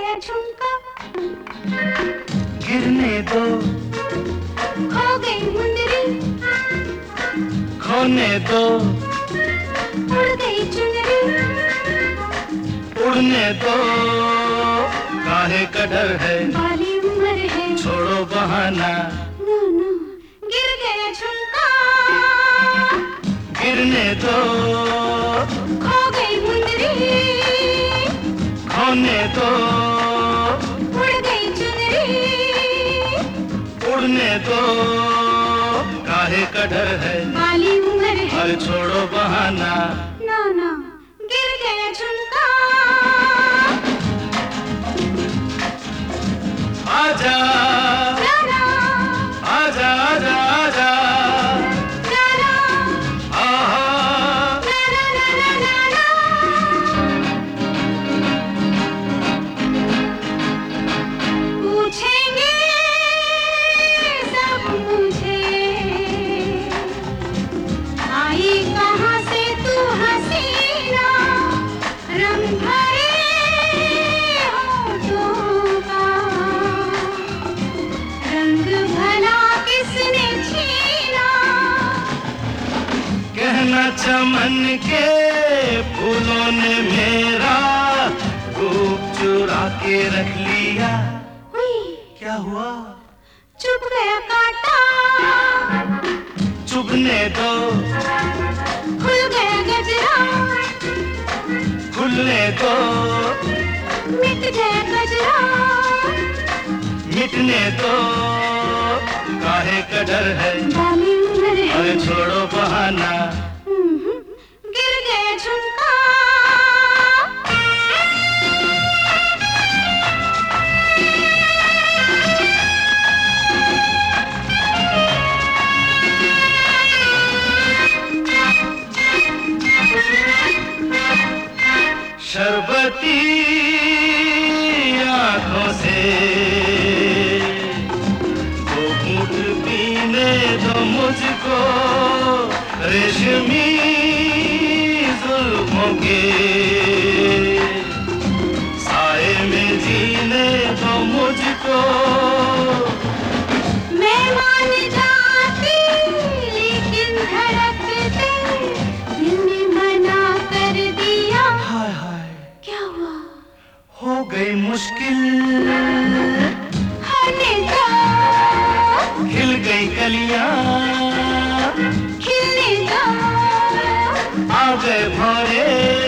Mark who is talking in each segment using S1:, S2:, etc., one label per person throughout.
S1: गया झुमका,
S2: गिरने दो,
S1: खो गई मुंदरी,
S2: खोने दो,
S1: उड़ गई चुनरी,
S2: उड़ने दो, काहे का डर है,
S1: बाली उम्र है,
S2: छोड़ो बहाना,
S1: नो नो, गिर गया झुमका,
S2: गिरने दो,
S1: खो गई मुंदरी,
S2: खोने दो,
S1: उड़ गई चुनरी,
S2: उड़ने दो, काहे का डर है,
S1: बाली उम्र है,
S2: अरे छोड़ो बहाना,
S1: नो नो, गिर गया झुमका,
S2: आजा
S1: जाना,
S2: आजा आजा आजा,
S1: जाना,
S2: आहा,
S1: ना ना ना ना ना पूछेंगे सब मुझे, आई कहाँ से तू हसीना, रंग भरे होठों का, रंग भला किसने छीना,
S2: कहना चमन के फूलों ने मेरा रूप चुरा के रख लिया,
S1: हुई
S2: क्या हुआ,
S1: चुप गया कांटा,
S2: चुभने दो,
S1: खुल गया गजरा,
S2: खुलने दो,
S1: मिट गया गजरा,
S2: मिटने दो, काहे का डर है,
S1: बाली उम्र है,
S2: अरे छोड़ो बहाना,
S1: गिर गया झुमका,
S2: शरबती आंखों से दो घूंट पीने दो मुझको, रेशमी जुल्फों के साए में जीने दो मुझको,
S1: मैं मान जाती लेकिन धड़कते दिल ने मना कर दिया,
S2: हाय हाय
S1: क्या हुआ,
S2: हो गई मुश्किल,
S1: होने दो,
S2: खिल गई कलियां,
S1: खिलने दो,
S2: आ गए भौरे,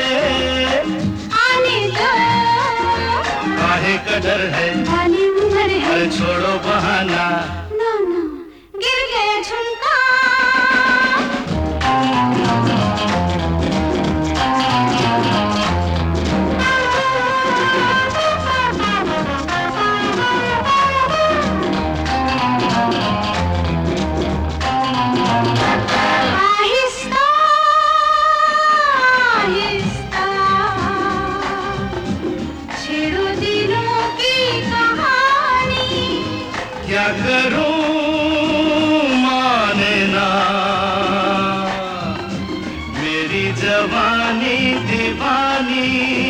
S1: आने दो,
S2: काहे का डर है,
S1: बाली उम्र है,
S2: अरे छोड़ो बहाना,
S1: नो नो, गिर गया झुमका, आहिस्ता आहिस्ता छेड़ो दिलों की कहानी,
S2: क्या करूं माने ना, मेरी जवानी दीवानी,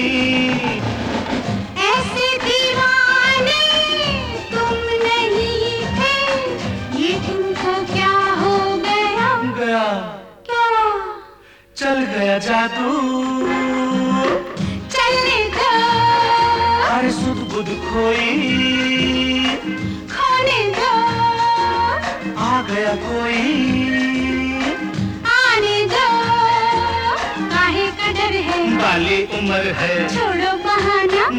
S1: ऐसे दीवाने तुम नहीं थे, ये तुमको क्या हो गया,
S2: गया
S1: क्या
S2: चल गया जादू,
S1: चलने दो,
S2: अरे सुध बुध खोई,
S1: खोने दो,
S2: आ गया कोई,
S1: आने दो, काहे का डर है,
S2: बाली उम्र है,
S1: छोड़ो बहाना,